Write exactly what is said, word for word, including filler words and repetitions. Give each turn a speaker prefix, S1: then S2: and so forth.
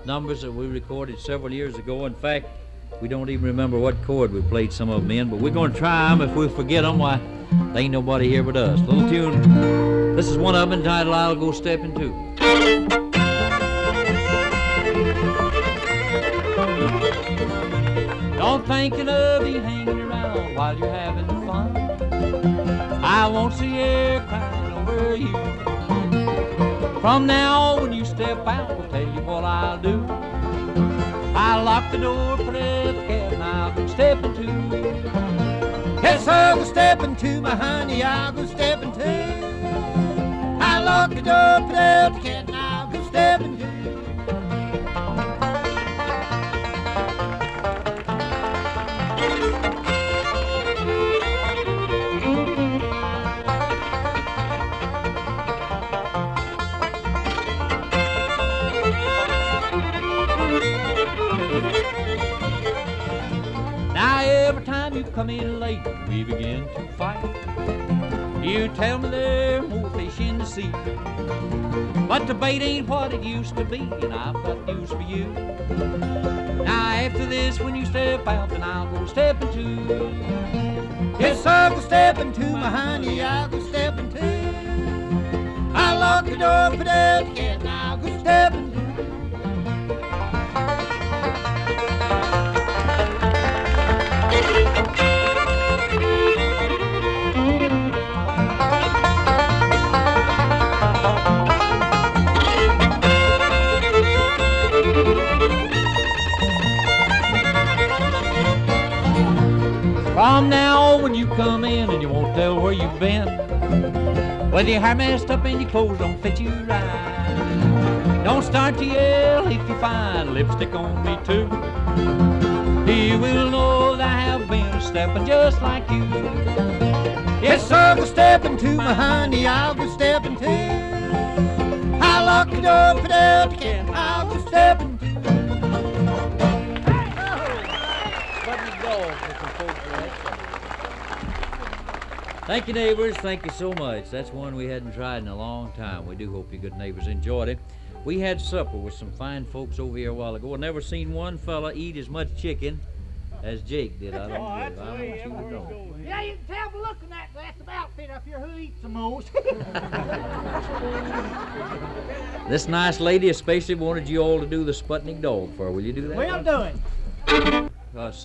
S1: numbers that we recorded several years ago. In fact, we don't even remember what chord we played some of them in, but we're going to try them. If we forget them, why, there ain't nobody here but us. Little tune. This is one of them entitled I'll Go Stepping Too. Don't think it'll be hanging around while you're having fun. I won't see you crying over you. From now on, when you step out, I'll tell you what I'll do. I'll lock the door, put out the cat, and I'll go stepping too. Yes, I'll go stepping too, my honey, I'll go stepping too. I'll lock the door, put out the cat, and I'll go stepping too. Now every time you come in late, we begin to fight. You tell me there's more fish in the sea, but the bait ain't what it used to be, and I've got news for you. Now after this, when you step out, then I'll go stepping too. Yes, I'll go stepping too, my honey, I'll go stepping too. I'll lock the door, put out the cat, and I'll go stepping too. From now on, when you come in and you won't tell where you've been, whether your hair messed up and your clothes don't fit you right, don't start to yell if you find lipstick on me too. He will know that I have been stepping just like you. Yes, I'll go stepping too, my honey, I'll go stepping too. I'll lock the door, put out the cat, I'll go stepping too. Thank you, neighbors. Thank you so much. That's one we hadn't tried in a long time. We do hope you good neighbors enjoyed it. We had supper with some fine folks over here a while ago. I never seen one fella eat as much chicken as Jake did. I don't
S2: Oh, that's
S1: believe.
S2: the
S1: I
S2: way
S1: want you to
S2: everything
S1: know.
S2: goes.
S3: Yeah, you can tell by looking at that's the outfit up here who eats the most.
S1: This nice lady especially wanted you all to do the Sputnik dog for her. Will you do that?
S3: We'll do it.
S1: Uh,